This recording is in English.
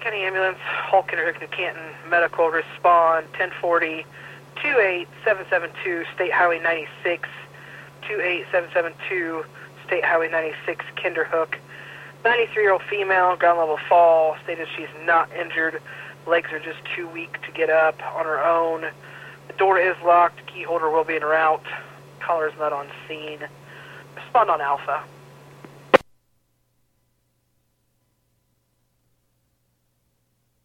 County Ambulance, Hull, Kinderhook, New Canton, Medical, respond 1040-28772, State Highway 96, 28772, State Highway 96, Kinderhook. 93-year-old female, ground level fall, stated she's not injured. Legs are just too weak to get up on her own. The door is locked. Key holder will be en route. Caller is not on scene. Respond on Alpha.